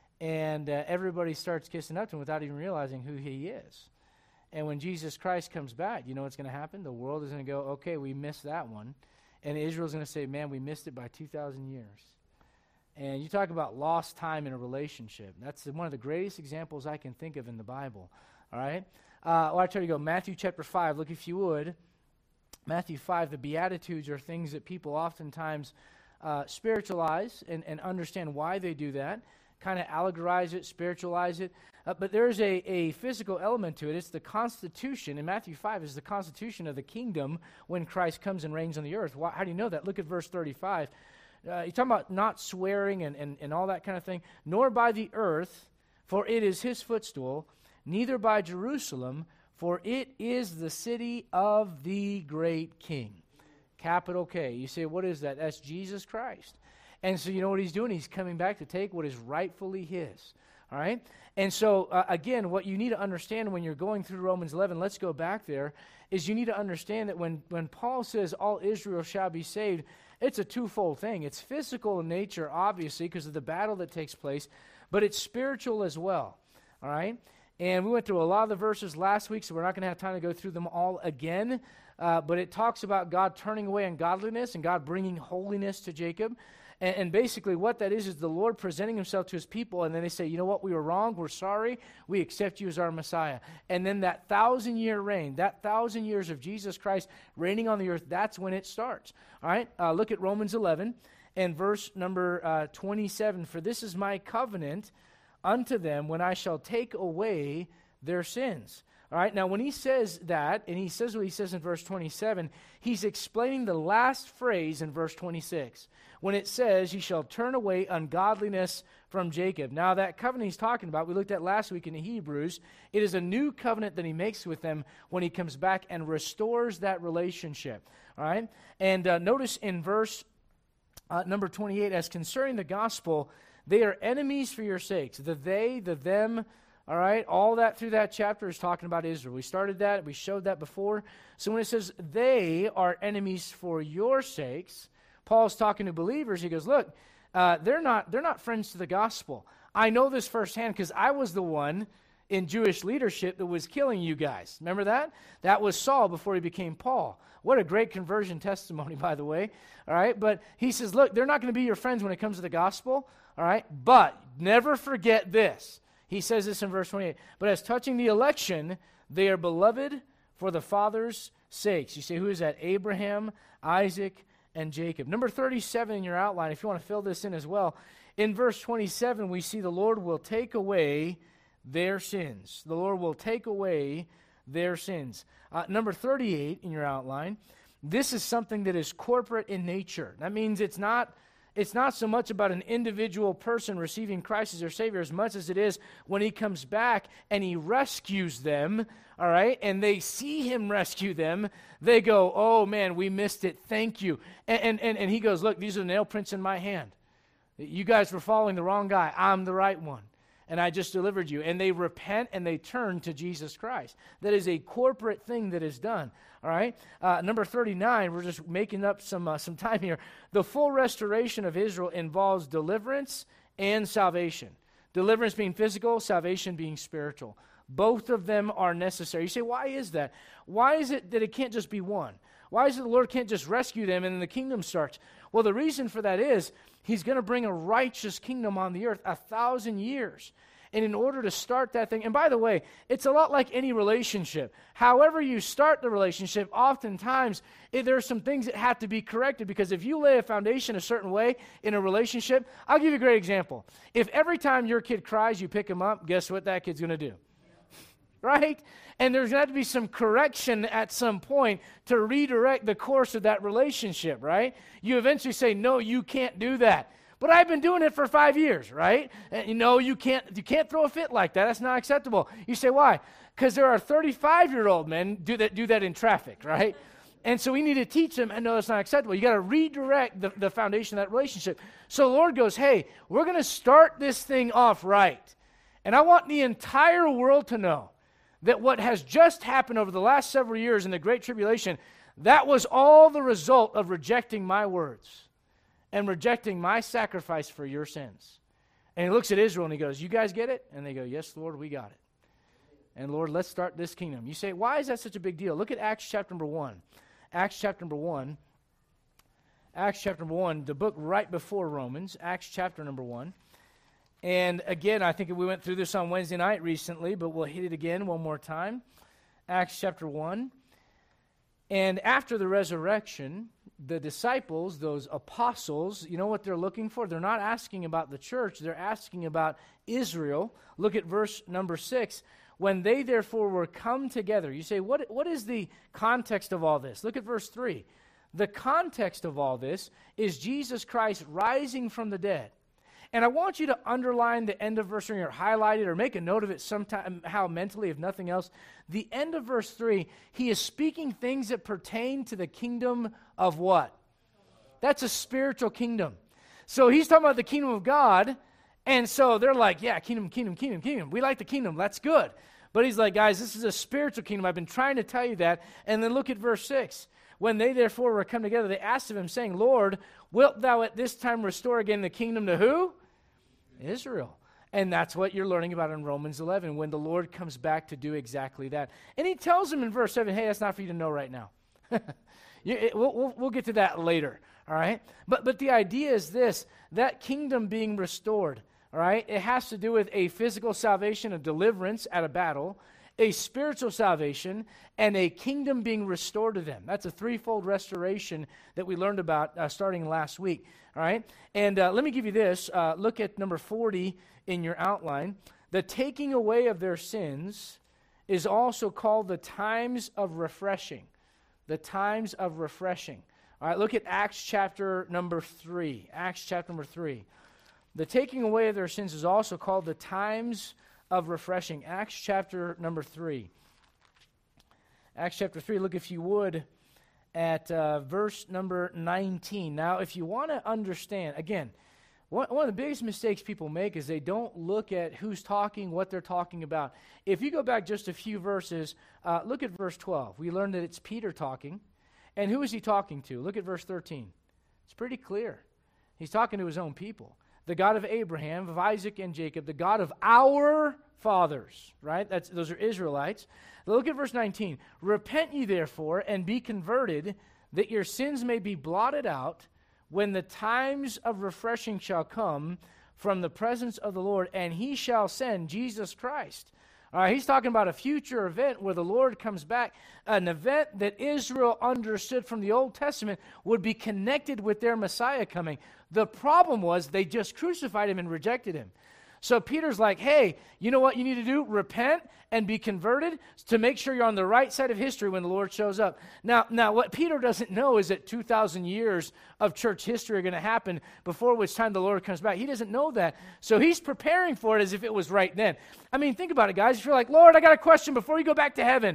and uh, everybody starts kissing up to him without even realizing who he is. And when Jesus Christ comes back, you know what's going to happen? The world is going to go, okay, we missed that one. And Israel's going to say, man, we missed it by two thousand years. And you talk about lost time in a relationship. That's one of the greatest examples I can think of in the Bible. All right? Uh, well, I try to go, Matthew chapter five, look if you would. Matthew five, the Beatitudes are things that people oftentimes uh, spiritualize and, and understand why they do that, kind of allegorize it, spiritualize it. Uh, but there's a, a physical element to it. It's the constitution. In Matthew five is the constitution of the kingdom when Christ comes and reigns on the earth. Why, how do you know that? Look at verse thirty-five. Uh, you're talking about not swearing and, and, and all that kind of thing. Nor by the earth, for it is his footstool, neither by Jerusalem, for it is the city of the great King. Capital K. You say, what is that? That's Jesus Christ. And so you know what he's doing? He's coming back to take what is rightfully his. All right? And so, uh, again, what you need to understand when you're going through Romans eleven, let's go back there, is you need to understand that when, when Paul says all Israel shall be saved, it's a twofold thing. It's physical in nature, obviously, because of the battle that takes place, but it's spiritual as well. All right? And we went through a lot of the verses last week, so we're not going to have time to go through them all again. Uh, but it talks about God turning away ungodliness and God bringing holiness to Jacob. And, and basically what that is is the Lord presenting himself to his people, and then they say, you know what, we were wrong, we're sorry, we accept you as our Messiah. And then that thousand-year reign, that thousand years of Jesus Christ reigning on the earth, that's when it starts. All right, uh, look at Romans eleven and verse number uh, twenty-seven. For this is my covenant unto them when I shall take away their sins. All right, now when he says that, and he says what he says in verse twenty-seven, he's explaining the last phrase in verse twenty-six, when it says, he shall turn away ungodliness from Jacob. Now that covenant he's talking about, we looked at last week in the Hebrews, it is a new covenant that he makes with them when he comes back and restores that relationship. All right, and uh, notice in verse uh, number twenty-eight, as concerning the gospel, they are enemies for your sakes. The they, the them, all right, all that through that chapter is talking about Israel. We started that, we showed that before. So when it says they are enemies for your sakes, Paul's talking to believers. He goes, look, uh, they're not they're not friends to the gospel. I know this firsthand because I was the one in Jewish leadership that was killing you guys. Remember that? That was Saul before he became Paul. What a great conversion testimony, by the way. All right, but he says, look, they're not going to be your friends when it comes to the gospel. All right, but never forget this. He says this in verse twenty-eight. But as touching the election, they are beloved for the Father's sakes. You say, who is that? Abraham, Isaac, and Jacob. Number thirty-seven in your outline, if you want to fill this in as well. In verse twenty-seven, we see the Lord will take away their sins. The Lord will take away their sins. Uh, number thirty-eight in your outline, this is something that is corporate in nature. That means it's not It's not so much about an individual person receiving Christ as their Savior as much as it is when he comes back and he rescues them, all right, and they see him rescue them, they go, oh, man, we missed it, thank you. And, and, and he goes, look, these are the nail prints in my hand. You guys were following the wrong guy. I'm the right one, and I just delivered you. And they repent and they turn to Jesus Christ. That is a corporate thing that is done. All right, uh, number thirty-nine, we're just making up some uh, some time here. The full restoration of Israel involves deliverance and salvation. Deliverance being physical, salvation being spiritual. Both of them are necessary. You say, why is that? Why is it that it can't just be one? Why is it the Lord can't just rescue them and then the kingdom starts? Well, the reason for that is he's going to bring a righteous kingdom on the earth a thousand years. And in order to start that thing, and by the way, it's a lot like any relationship. However you start the relationship, oftentimes it, there are some things that have to be corrected, because if you lay a foundation a certain way in a relationship, I'll give you a great example. If every time your kid cries, you pick him up, guess what that kid's going to do? right? And there's going to have to be some correction at some point to redirect the course of that relationship, right? You eventually say, no, you can't do that. But I've been doing it for five years, right? And you know, you can't, you can't throw a fit like that. That's not acceptable. You say, why? Because there are thirty-five-year-old men do that, do that in traffic, right? And so we need to teach them, and no, that's not acceptable. You got to redirect the, the foundation of that relationship. So the Lord goes, hey, we're going to start this thing off right. And I want the entire world to know that what has just happened over the last several years in the Great Tribulation, that was all the result of rejecting my words and rejecting my sacrifice for your sins. And he looks at Israel and he goes, you guys get it? And they go, yes, Lord, we got it. And Lord, let's start this kingdom. You say, why is that such a big deal? Look at Acts chapter number one. Acts chapter number one. Acts chapter number one, the book right before Romans, Acts chapter number one. And again, I think we went through this on Wednesday night recently, but we'll hit it again one more time. Acts chapter one. And after the resurrection, the disciples, those apostles, you know what they're looking for? They're not asking about the church. They're asking about Israel. Look at verse number six. When they therefore were come together. You say, what, what is the context of all this? Look at verse three. The context of all this is Jesus Christ rising from the dead. And I want you to underline the end of verse three or highlight it or make a note of it somehow mentally, if nothing else. The end of verse three, he is speaking things that pertain to the kingdom of what? That's a spiritual kingdom. So he's talking about the kingdom of God, and so they're like, yeah, kingdom, kingdom, kingdom, kingdom. We like the kingdom. That's good. But he's like, guys, this is a spiritual kingdom. I've been trying to tell you that. And then look at verse six. When they therefore were come together, they asked of him, saying, Lord, wilt thou at this time restore again the kingdom to who? Israel. And that's what you're learning about in Romans eleven, when the Lord comes back to do exactly that. And he tells them in verse seven, hey, that's not for you to know right now. you, it, we'll, we'll, we'll get to that later, all right? But, but the idea is this, that kingdom being restored, all right? It has to do with a physical salvation, a deliverance at a battle, a spiritual salvation, and a kingdom being restored to them. That's a threefold restoration that we learned about uh, starting last week, all right? And uh, let me give you this. Uh, look at number forty in your outline. The taking away of their sins is also called the times of refreshing. The times of refreshing. All right, look at Acts chapter number three. Acts chapter number three. The taking away of their sins is also called the times of refreshing. Acts chapter number three. Acts chapter three, look if you would at uh, verse number nineteen. Now, if you want to understand, again, one, one of the biggest mistakes people make is they don't look at who's talking, what they're talking about. If you go back just a few verses, uh, look at verse twelve. We learned that it's Peter talking. And who is he talking to? Look at verse thirteen. It's pretty clear. He's talking to his own people. The God of Abraham, of Isaac and Jacob, the God of our fathers, right? That's, those are Israelites. Look at verse nineteen. Repent ye therefore and be converted, that your sins may be blotted out, when the times of refreshing shall come from the presence of the Lord, and he shall send Jesus Christ. All right, he's talking about a future event where the Lord comes back, an event that Israel understood from the Old Testament would be connected with their Messiah coming. The problem was they just crucified him and rejected him. So Peter's like, hey, you know what you need to do? Repent and be converted to make sure you're on the right side of history when the Lord shows up. Now, now what Peter doesn't know is that two thousand years of church history are going to happen before which time the Lord comes back. He doesn't know that. So he's preparing for it as if it was right then. I mean, think about it, guys. If you're like, Lord, I got a question before you go back to heaven.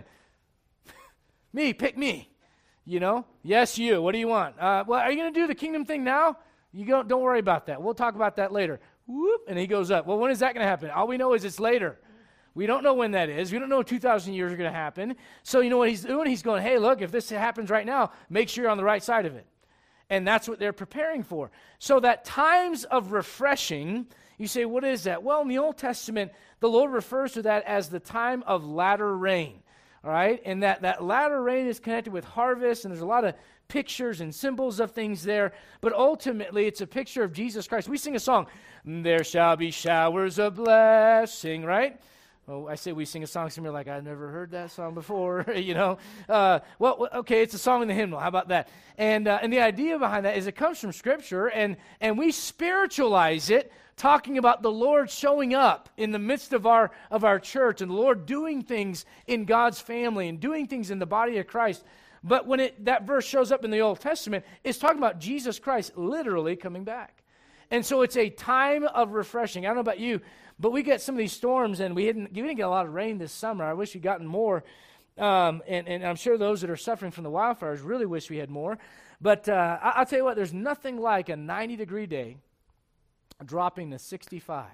me, pick me. You know? Yes, you. What do you want? Uh, well, are you going to do the kingdom thing now? You don't, don't worry about that. We'll talk about that later. Whoop, and he goes up. Well, when is that going to happen? All we know is it's later. We don't know when that is. We don't know two thousand years are going to happen. So you know what he's doing? He's going, hey, look, if this happens right now, make sure you're on the right side of it. And that's what they're preparing for. So that times of refreshing, you say, what is that? Well, in the Old Testament, the Lord refers to that as the time of latter rain. All right? And that, that latter rain is connected with harvest, and there's a lot of pictures and symbols of things there, but ultimately it's a picture of Jesus Christ. We sing a song, there shall be showers of blessing, right? Well, I say we sing a song, some are like, I've never heard that song before, you know. Uh, well, okay, it's a song in the hymnal. How about that? And uh, and the idea behind that is it comes from Scripture, and, and we spiritualize it talking about the Lord showing up in the midst of our of our church and the Lord doing things in God's family and doing things in the body of Christ. But when it that verse shows up in the Old Testament, it's talking about Jesus Christ literally coming back. And so it's a time of refreshing. I don't know about you, but we get some of these storms, and we didn't, we didn't get a lot of rain this summer. I wish we'd gotten more. Um, and, and I'm sure those that are suffering from the wildfires really wish we had more. But uh, I, I'll tell you what, there's nothing like a ninety-degree day dropping to sixty-five.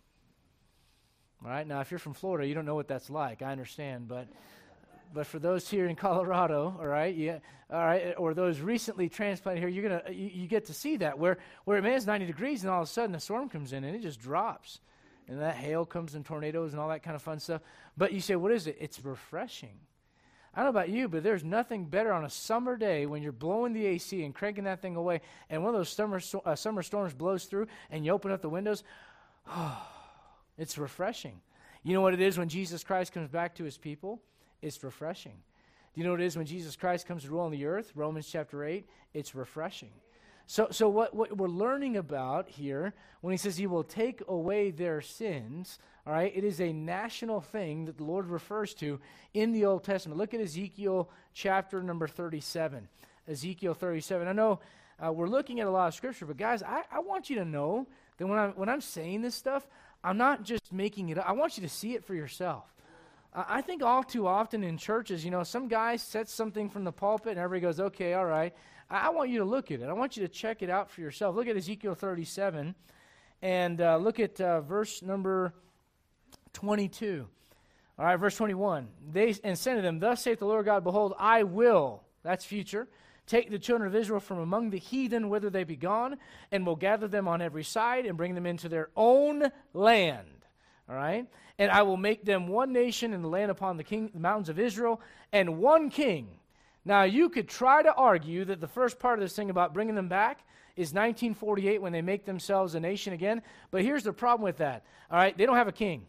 All right, now if you're from Florida, you don't know what that's like. I understand, but but for those here in Colorado, all right, yeah, all right, or those recently transplanted here, you're gonna you, you get to see that where where man is ninety degrees, and all of a sudden a storm comes in and it just drops, and that hail comes and tornadoes and all that kind of fun stuff. But you say, what is it? It's refreshing. I don't know about you, but there's nothing better on a summer day when you're blowing the A C and cranking that thing away, and one of those summer uh, summer storms blows through, and you open up the windows. Oh, it's refreshing. You know what it is when Jesus Christ comes back to his people? It's refreshing. Do you know what it is when Jesus Christ comes to rule on the earth? Romans chapter eight, it's refreshing. So, so what, what we're learning about here, when he says he will take away their sins, all right, it is a national thing that the Lord refers to in the Old Testament. Look at Ezekiel chapter number thirty-seven. Ezekiel thirty-seven. I know uh, we're looking at a lot of scripture, but guys, I, I want you to know that when I'm, when I'm saying this stuff, I'm not just making it up. I want you to see it for yourself. Uh, I think all too often in churches, you know, some guy sets something from the pulpit and everybody goes, okay, all right. I, I want you to look at it. I want you to check it out for yourself. Look at Ezekiel thirty-seven and uh, look at uh, verse number twenty-two. All right, verse twenty-one. They and said to them, thus saith the Lord God, behold, I will, that's future, take the children of Israel from among the heathen whither they be gone, and will gather them on every side, and bring them into their own land. All right? And I will make them one nation in the land upon the, king, the mountains of Israel, and one king. Now, you could try to argue that the first part of this thing about bringing them back is nineteen forty-eight when they make themselves a nation again. But here's the problem with that. All right? They don't have a king.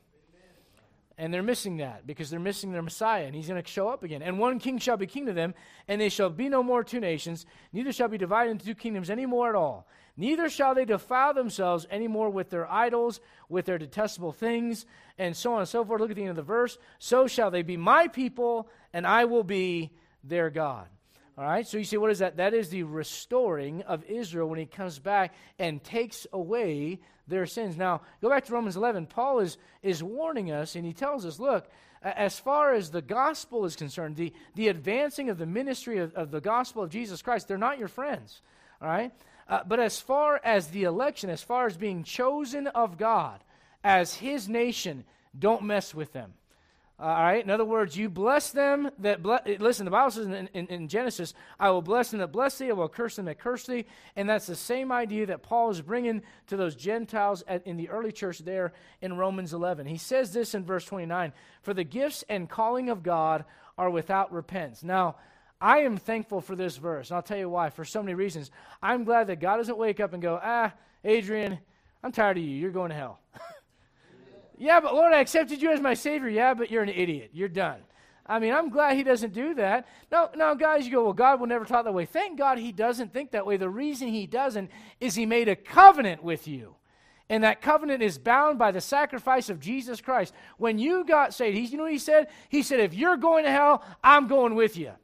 And they're missing that because they're missing their Messiah, and he's going to show up again. And one king shall be king to them, and they shall be no more two nations, neither shall be divided into two kingdoms any more at all. Neither shall they defile themselves any more with their idols, with their detestable things, and so on and so forth. Look at the end of the verse. So shall they be my people, and I will be their God. All right, so you see, what is that? That is the restoring of Israel when he comes back and takes away their sins. Now, go back to Romans eleven. Paul is, is warning us, and he tells us, look, as far as the gospel is concerned, the, the advancing of the ministry of, of the gospel of Jesus Christ, they're not your friends, all right? Uh, but as far as the election, as far as being chosen of God as his nation, don't mess with them. All right. In other words, you bless them that ble- listen. The Bible says in, in, in Genesis, "I will bless them that bless thee; I will curse them that curse thee." And that's the same idea that Paul is bringing to those Gentiles at, in the early church there in Romans eleven. He says this in verse twenty-nine: "For the gifts and calling of God are without repentance." Now, I am thankful for this verse, and I'll tell you why. For so many reasons, I'm glad that God doesn't wake up and go, "Ah, Adrian, I'm tired of you. You're going to hell." Yeah, but Lord, I accepted you as my Savior. Yeah, but you're an idiot. You're done. I mean, I'm glad he doesn't do that. No, no, guys, you go, well, God will never talk that way. Thank God he doesn't think that way. The reason he doesn't is he made a covenant with you. And that covenant is bound by the sacrifice of Jesus Christ. When you got saved, he, you know what he said? He said, if you're going to hell, I'm going with you.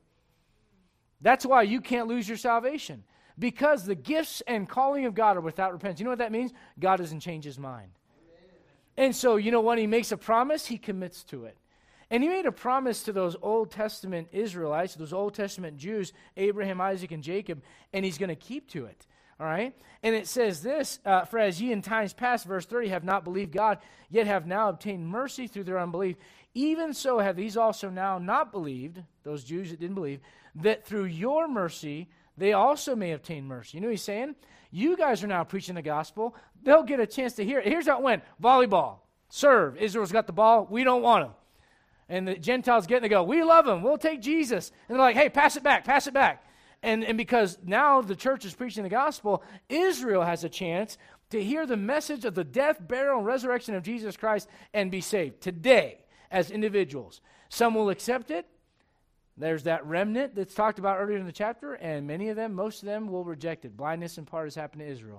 That's why you can't lose your salvation. Because the gifts and calling of God are without repentance. You know what that means? God doesn't change his mind. And so, you know, when he makes a promise, he commits to it. And he made a promise to those Old Testament Israelites, those Old Testament Jews, Abraham, Isaac, and Jacob, and he's going to keep to it. All right? And it says this, uh, for as ye in times past, verse thirty, have not believed God, yet have now obtained mercy through their unbelief. Even so have these also now not believed, those Jews that didn't believe, that through your mercy they also may obtain mercy. You know what he's saying? You guys are now preaching the gospel. They'll get a chance to hear it. Here's how it went. Volleyball. Serve. Israel's got the ball. We don't want him. And the Gentiles get and they go, we love him. We'll take Jesus. And they're like, hey, pass it back. Pass it back. And, and because now the church is preaching the gospel, Israel has a chance to hear the message of the death, burial, and resurrection of Jesus Christ and be saved today as individuals. Some will accept it. There's that remnant that's talked about earlier in the chapter, and many of them, most of them, will reject it. Blindness in part has happened to Israel.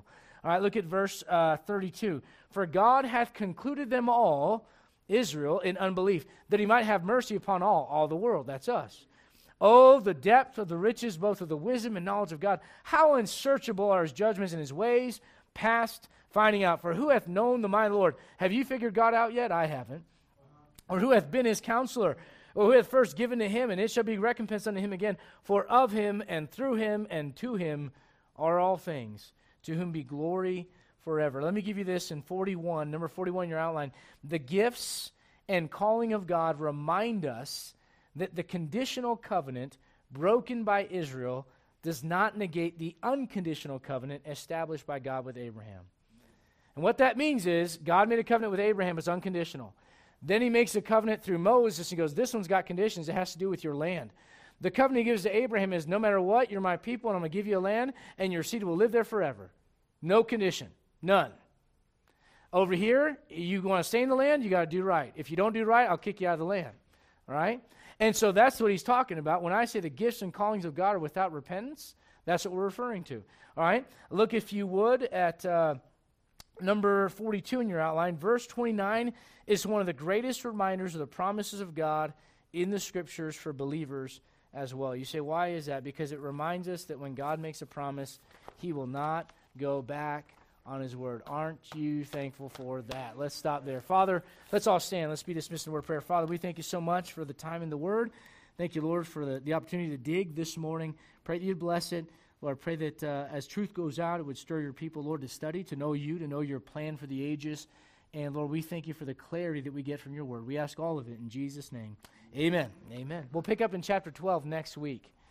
All right, look at verse uh, thirty-two. For God hath concluded them all, Israel, in unbelief, that he might have mercy upon all, all the world. That's us. Oh, the depth of the riches, both of the wisdom and knowledge of God. How unsearchable are his judgments and his ways, past finding out. For who hath known the mind of the Lord? Have you figured God out yet? I haven't. Or who hath been his counselor? Or who hath first given to him, and it shall be recompensed unto him again? For of him, and through him, and to him are all things, to whom be glory forever. Let me give you this in forty-one, number forty-one in your outline. The gifts and calling of God remind us that the conditional covenant broken by Israel does not negate the unconditional covenant established by God with Abraham. And what that means is God made a covenant with Abraham, it's unconditional. Then he makes a covenant through Moses. He goes, this one's got conditions. It has to do with your land. The covenant he gives to Abraham is, no matter what, you're my people, and I'm going to give you a land, and your seed will live there forever. No condition. None. Over here, you want to stay in the land, you got to do right. If you don't do right, I'll kick you out of the land. All right? And so that's what he's talking about. When I say the gifts and callings of God are without repentance, that's what we're referring to. All right? Look, if you would, at uh, number forty-two in your outline. Verse twenty-nine is one of the greatest reminders of the promises of God in the Scriptures for believers as well. You say, why is that? Because it reminds us that when God makes a promise, he will not go back on his word. Aren't you thankful for that? Let's stop there. Father, let's all stand. Let's be dismissed in word of prayer. Father, we thank you so much for the time in the word. Thank you, Lord, for the, the opportunity to dig this morning. Pray that you'd bless it. Lord, pray that uh, as truth goes out, it would stir your people, Lord, to study, to know you, to know your plan for the ages. And, Lord, we thank you for the clarity that we get from your word. We ask all of it in Jesus' name. Amen. Amen. We'll pick up in chapter twelve next week.